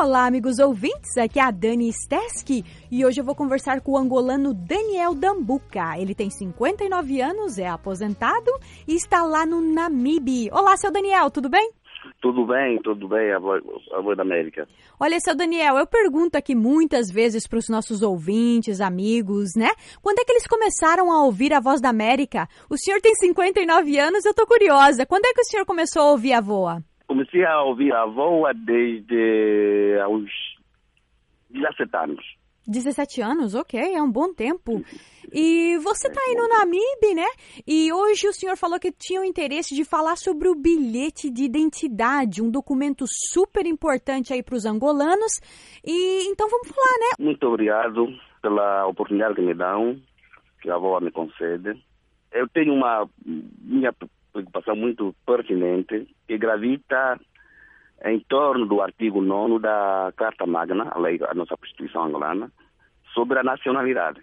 Olá, amigos ouvintes, aqui é a Dani Steski e hoje eu vou conversar com o angolano Daniel Dambuca. Ele tem 59 anos, é aposentado e está lá no Namibe. Olá, seu Daniel, tudo bem? Tudo bem, a voz da América. Olha, seu Daniel, eu pergunto aqui muitas vezes para os nossos ouvintes, amigos, né? Quando é que eles começaram a ouvir a Voz da América? O senhor tem 59 anos, eu tô curiosa. Quando é que o senhor começou a ouvir a VOA? Comecei a ouvir a VOA desde aos 17 anos. 17 anos? Ok, é um bom tempo. E você está aí no Namibe, né? E hoje o senhor falou que tinha o interesse de falar sobre o bilhete de identidade, um documento super importante aí para os angolanos. E então vamos falar, né? Muito obrigado pela oportunidade que me dão, que a VOA me concede. Eu tenho minha preocupação muito pertinente que gravita em torno do artigo 9º da Carta Magna, a nossa Constituição angolana, sobre a nacionalidade.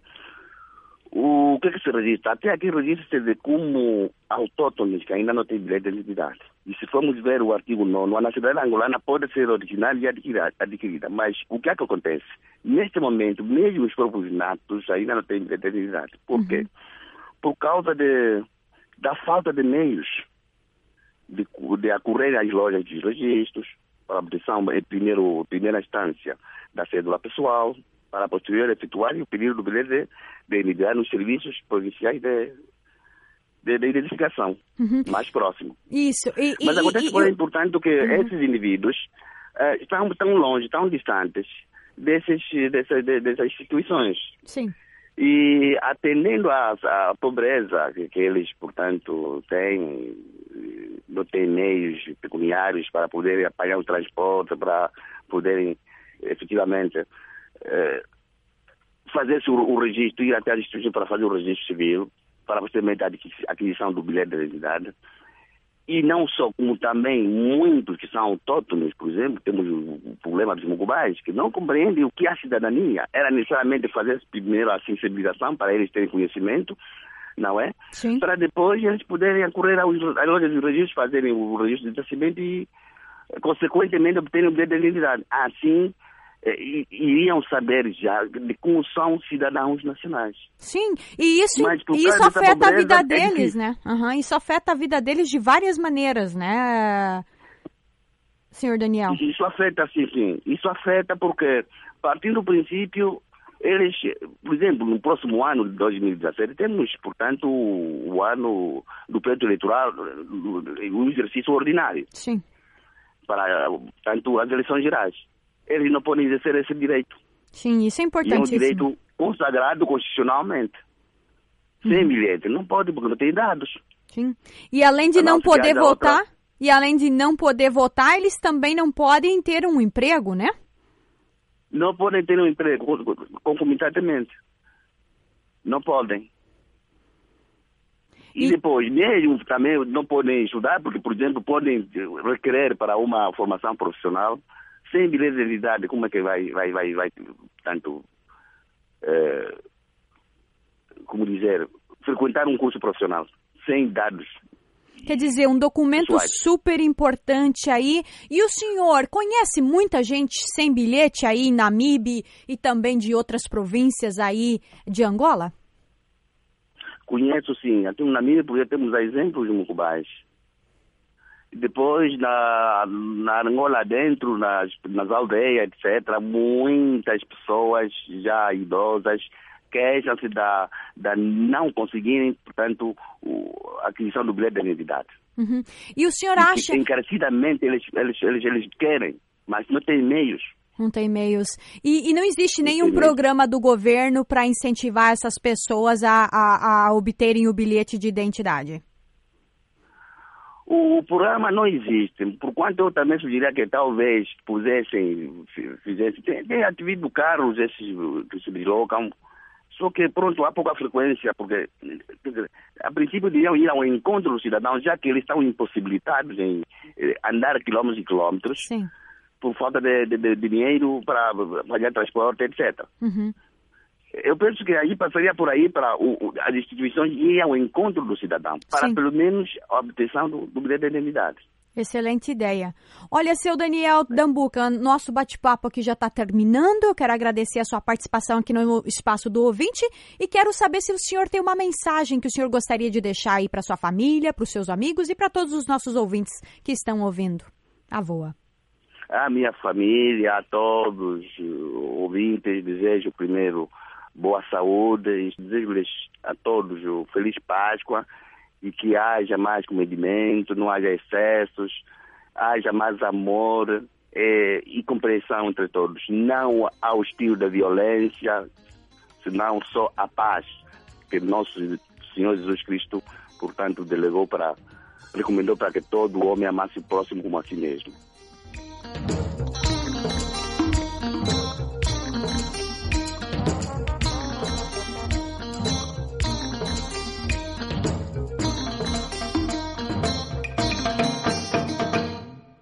O que se registra? Até aqui registra-se de como autóctones que ainda não têm bilhete de identidade. E se formos ver o artigo 9º, a nacionalidade angolana pode ser original e adquirida. Mas o que é que acontece? Neste momento, mesmo os próprios natos ainda não têm bilhete de identidade. Por quê? Por causa da falta de meios de acorrer às lojas de registros, para a obtenção, em primeira instância, da cédula pessoal, para posterior efetuar o pedido do bilhete de identidade nos serviços provinciais de identificação mais próximo. Isso. Mas acontece que é importante que esses indivíduos estão tão longe, tão distantes dessas instituições. Sim. E atendendo à pobreza que eles, portanto, têm, não têm meios pecuniários para poderem pagar o transporte, para poderem efetivamente fazer o registro, ir até as instituições para fazer o registro civil, para posteriormente a aquisição do bilhete de identidade. E não só, como também muitos que são autóctones, por exemplo, temos o problema dos mugubais, que não compreendem o que é a cidadania. Era necessariamente fazer primeiro a sensibilização para eles terem conhecimento, não é? Sim. Para depois eles poderem acorrer às lojas de registro, fazerem o registro de nascimento e, consequentemente, obterem o bilhete de identidade. Assim, iriam saber já de como são cidadãos nacionais. Sim, e isso afeta a vida deles, né? Isso afeta a vida deles de várias maneiras, né, senhor Daniel? Isso afeta, sim. Isso afeta porque, partindo do princípio, eles, por exemplo, no próximo ano de 2017, temos, portanto, o ano do pleito eleitoral, o exercício ordinário. Sim. Para, portanto, as eleições gerais. Eles não podem exercer esse direito. Sim, isso é importantíssimo. E é um direito consagrado constitucionalmente. Sem bilhete. Não pode, porque não tem dados. Sim. E além de não poder votar, eles também não podem ter um emprego, né? Não podem ter um emprego concomitantemente. Não podem. E depois, mesmo também não podem estudar, porque, por exemplo, podem requerer para uma formação profissional. Sem bilhete de identidade, como é que vai tanto, como dizer, frequentar um curso profissional, sem dados? Quer dizer, um documento pessoais. Super importante aí. E o senhor conhece muita gente sem bilhete aí em Namibe e também de outras províncias aí de Angola? Conheço, sim. Aqui no Namibe, porque temos exemplos de mucubais. Depois, na Angola dentro, nas aldeias, etc., muitas pessoas já idosas queixam-se da não conseguirem, portanto, a aquisição do bilhete de identidade. E o senhor acha... Encarecidamente eles querem, mas não têm meios. Não tem meios. E não existe nenhum programa do governo para incentivar essas pessoas a obterem o bilhete de identidade? O programa não existe, porquanto eu também sugeriria que talvez fizessem, tem atividade do carros esses que se deslocam, só que pronto, há pouca frequência, porque a princípio deviam ir ao encontro dos cidadãos, já que eles estão impossibilitados em andar quilômetros e quilômetros, sim, por falta de dinheiro para pagar transporte, etc. Eu penso que aí passaria por aí para as instituições ir ao encontro do cidadão, para sim, pelo menos a obtenção do bilhete de identidade. Excelente ideia. Olha, seu Daniel Dambuca, nosso bate-papo aqui já está terminando. Eu quero agradecer a sua participação aqui no Espaço do Ouvinte e quero saber se o senhor tem uma mensagem que o senhor gostaria de deixar aí para sua família, para os seus amigos e para todos os nossos ouvintes que estão ouvindo. A voa. A minha família, a todos os ouvintes, desejo primeiro boa saúde e desejo-lhes a todos feliz Páscoa e que haja mais comedimento, não haja excessos, haja mais amor e compreensão entre todos. Não ao estilo da violência, senão só a paz que nosso Senhor Jesus Cristo, portanto, recomendou para que todo homem amasse o próximo como a si mesmo.